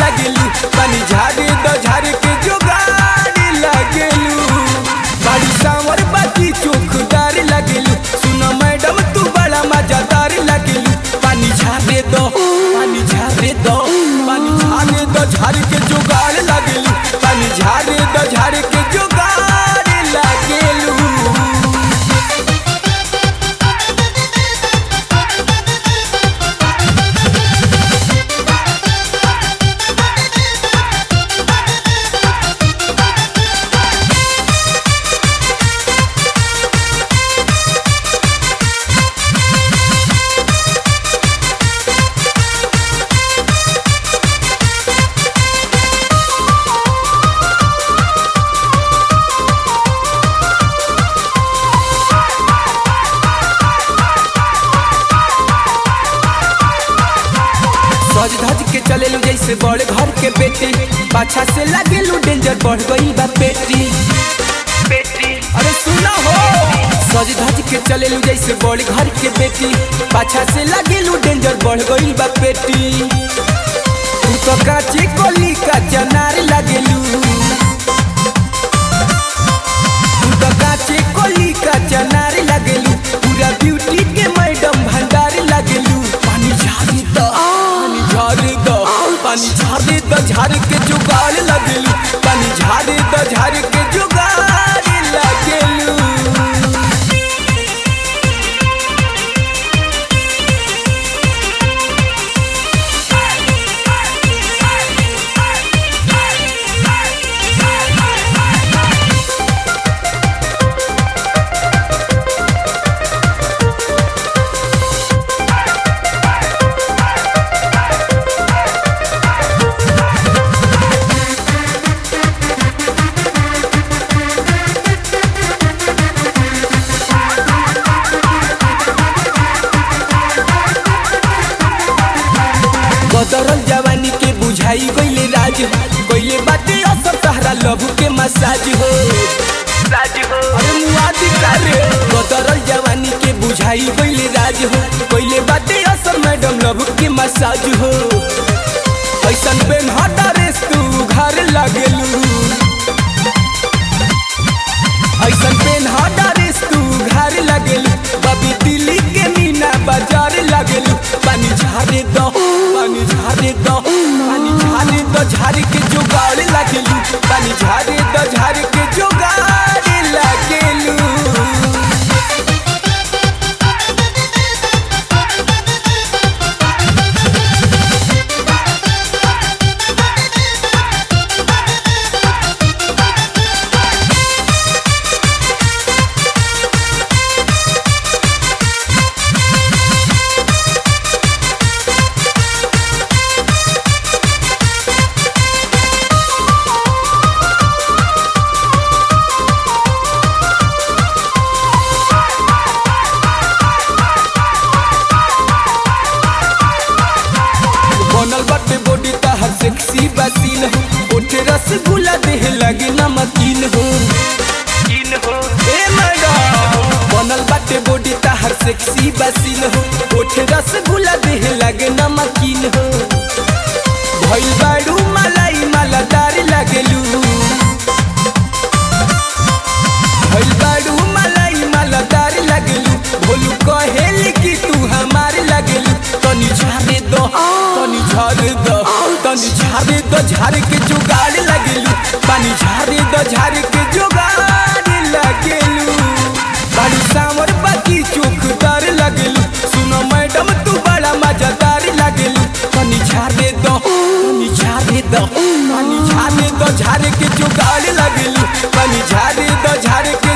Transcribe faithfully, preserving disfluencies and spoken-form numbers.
लगेलू पानी झारे द झारे के जुगाड़ लगेलू बाड़ी सांवर बाती चौकदार लगेलू सुनो मैडम तू बड़ा मजादार लगेलू पानी झारे दो पानी झारे दो पानी झारे द झारे के जुगाड़ लगेलू पानी झारे द झारे के जुगाड़ लगेलू। सज धज के चलेलू जैसे बड़े घर के बेटी पाछा से लगेलू डेंजर बढ़ गई बा पेटी बेटी अरे सुना हो सज धज के चलेलू जैसे बड़े घर के बेटी पाछा से लगेलू डेंजर बढ़ गई बा पेटी तू तो काची कोली का जनार लगेलू तू तो काची कोली का जनार लगेलू पूरा ब्यूटी के मैडम भंडार लगेलू पानी झाड़ी तो झारे द पानी झारे द झारे के जुगाड़ लगेलू पानी झारे द झारे के जुगाड़ लगेलू। बदरल जवानी के बुझाई गईले राज कोइले बाटे असर तहरा लव के मसाज हो राज हो अरे मुआदी करे बदरल जवानी के बुझाई गईले राज हो कोइले बाटे असर मैडम लव के मसाज हो ऐसन पेन हटा रेस तू घर लगेलू ऐसन पेन हटा रेस तू घर लगेलू बबी दिल्ली के मीना बाजार लगेलू पानी झारे दो पानी झारे दो पानी झारे दो झारे के जुगाड़ लगेलू पानी झारे दो झारे के जुगाड़ लगेलू। बनल बाटे बॉडी तहर सेक्सी बसीन हो ओठे रसगुल्ला देह लगे नमकीन हो कीन हो ए मैडम बनल बाटे बॉडी तहर सेक्सी बसीन हो ओठे रसगुल्ला देह लगे नमकीन हो भइल बाड़ू मलाई मालादार लगेलू भइल बाड़ू मलाई मालादार लगेलू भोलू कहेली कि तू हमारे लगेलू तनी झारे दो तनी झारे दो तनी झारे दो झारे के जुगाड़ लगेलू पानी झारे दो झारे के जुगाड़ लगेलू बाड़ी सांवर बाकी चौकदार लगेलू सुनो मैडम तू बड़ा मजादार लगेलू तनी झारे दो तनी झारे दो पानी झारे दो झारे के जुगाड़ लगेलू पानी झारे दो झारे के